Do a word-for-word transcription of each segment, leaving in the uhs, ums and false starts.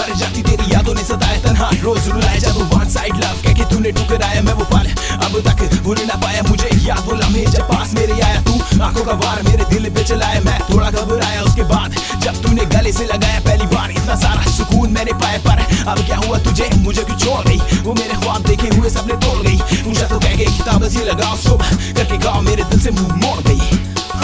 भर जाती तेरी यादों ने सताया तन्हा रोज रुलाया जब वन साइड लव कह के तूने ठुकराया मैं वो पल अब तक भूल ना पाया मुझे याद वो लम्हे जब पास मेरे आया तू आंखों का वार मेरे दिल पे चलाया मैं थोड़ा घबराया उसके बाद जब तूने गले से लगाया पहली बार इतना सारा सुकून मैंने पाया पर अब क्या हुआ तुझे मुझे क्यों छोड़ गई वो मेरे ख्वाब देखे हुए सपने तोड़ गई पूछा तो कह गई किताब से लगाओ सुबह करके गाँव मेरे दिल से मुंह मोड़ गई।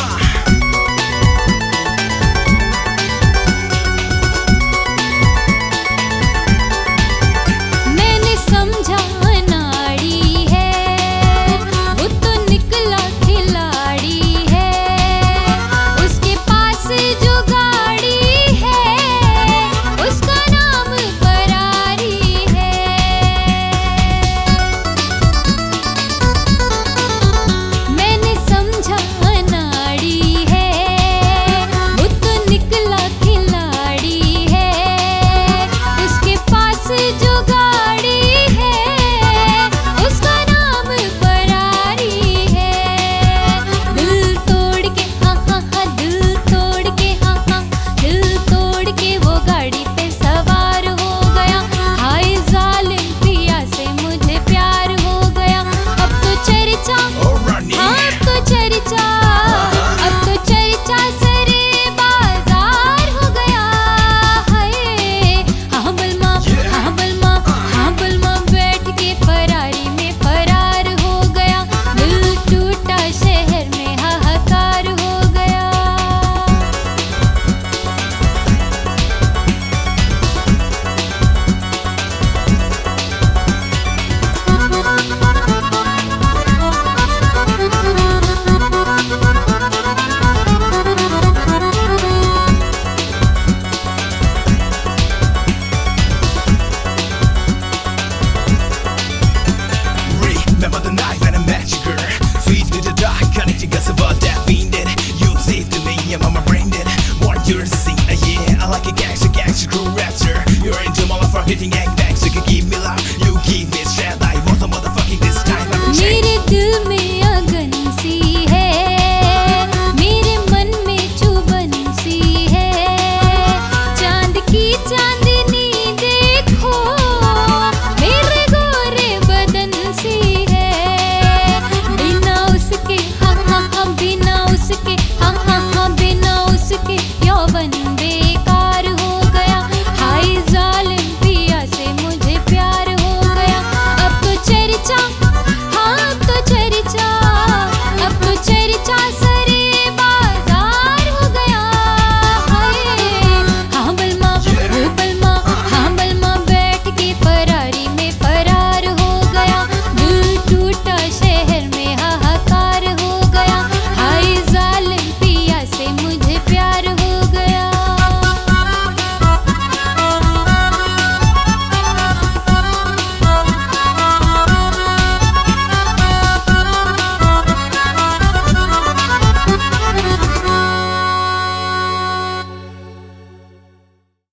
Remember the night when I met you, girl. Sweet to the dark, connect you guess about that being dead. You saved me, I'm on my brain dead. Want you to see, uh, yeah, I like a gangster, gangster crew raptor. You're into my life, I'm hitting gang.